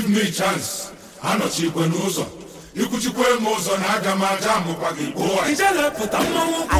give me chance anọchikwe n'ụzọ ikwuchikwe m ụzọ na aga m aja amụkwa gị gbuo ijelepụta mmanwụ ụkwụ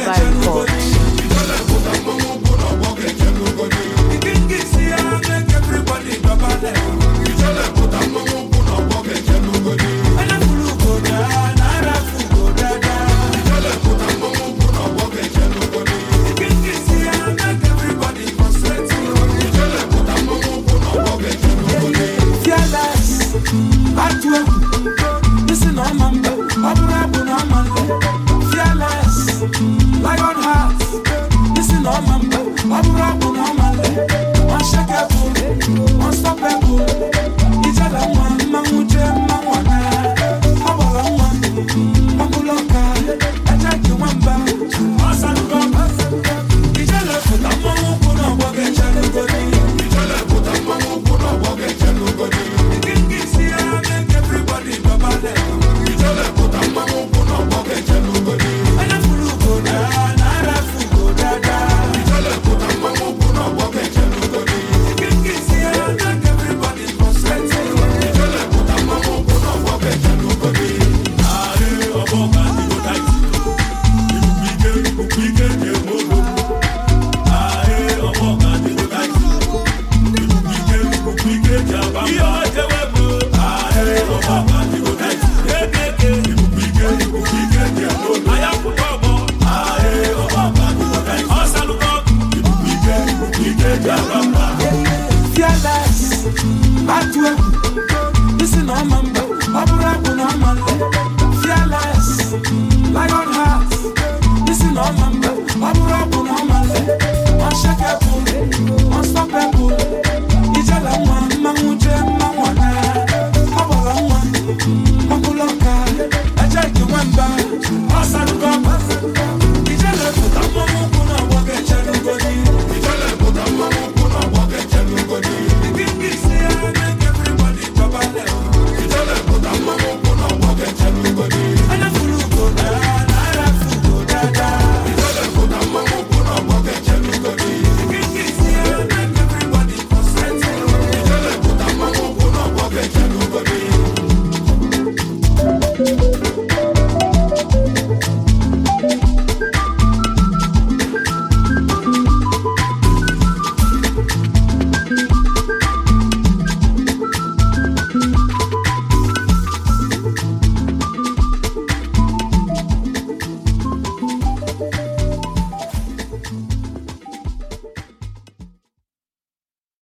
n'ọgbọ ga-eje n'ugodi ike isi ya make everybody babale ijelepụta mmanwụ ụkwụ n'ọgbọ ga-eje n'ugodi anafulu ugoda na arafu ugodada ijelepụta mmanwụ ụkwụ n'ọgbọ ga-eje n'ugodi ike isi ya make everybody concentrate ijelepụta mmanwụ ụkwụ n'ọgbọ ga-eje n'ugodi fearless atwe listen on mamba aburabu na mamba fearless lion heart listen on mamba aburabu na mamba unshakable unstoppable ijala manguje mangwana abala mambuloka ajaji mamba asaluka ijala futa mangu kuna boge chalugodi ijala futa mangu kuna boge chalugodi kingisia make everybody babale ijala futa mangu kuna boge chalugodi anafulu goda na rafu godada ijala futa mangu kuna boge chalugodi kingisia make everybody concentrate ijala futa mangu kuna boge chalugodi are oboka go tight ibupike demolo are oboka go tight ibupike jabamba iyo tewebo are oboka go tight ibupike demolo aya kutobo are oboka go tight osaluko ibupike jabamba fearless atwe listen on mamba aburabu na mamba fearless lion heart listen on mamba aburabu na mamba unshakable unstoppable